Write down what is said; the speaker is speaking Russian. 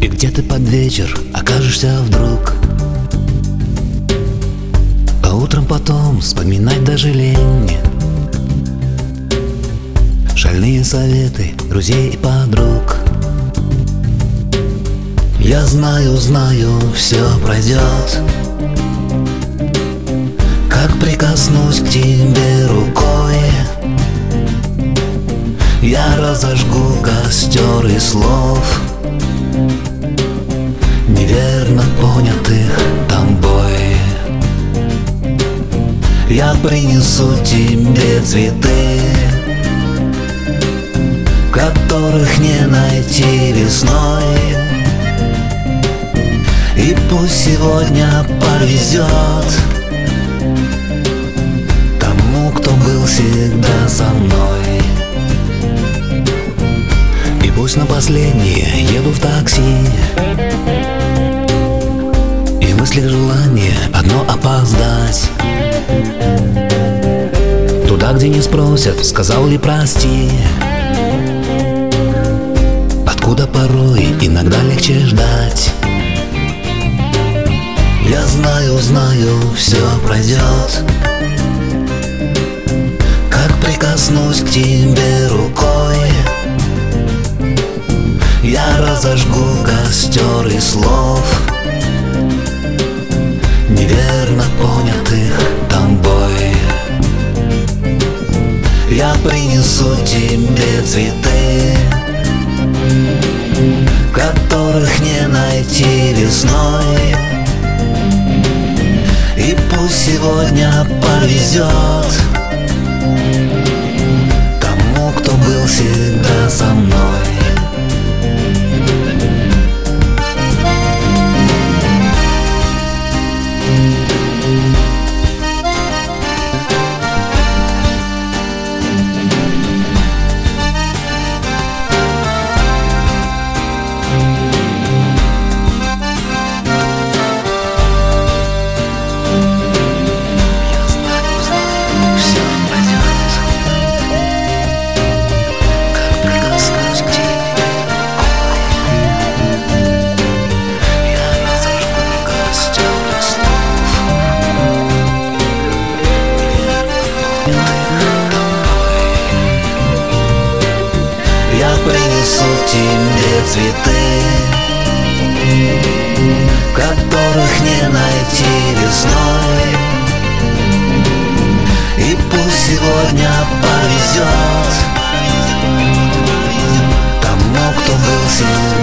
И где-то под вечер окажешься вдруг, а утром потом вспоминать даже лень. Шальные советы друзей и подруг. Я знаю, все пройдет. Как прикоснусь к тебе рукой, я разожгу костер из слов, неверно понятых тобой. Я принесу тебе цветы, которых не найти весной. И пусть сегодня повезет тому, кто был всегда со мной. И пусть на последнее еду в такси, и в мыслях желание одно опоздать туда, где не спросят, сказал ли прости. Откуда порой иногда легче ждать. Я знаю, все пройдет. Как прикоснусь к тебе рукой, я разожгу костер из слов, неверно понятых тобой. Я принесу тебе цветы, которых не найти весной. И пусть сегодня повезет тому, кто был всегда со мной. Я принесу тебе цветы, которых не найти весной. И пусть сегодня повезет тому, кто был всегда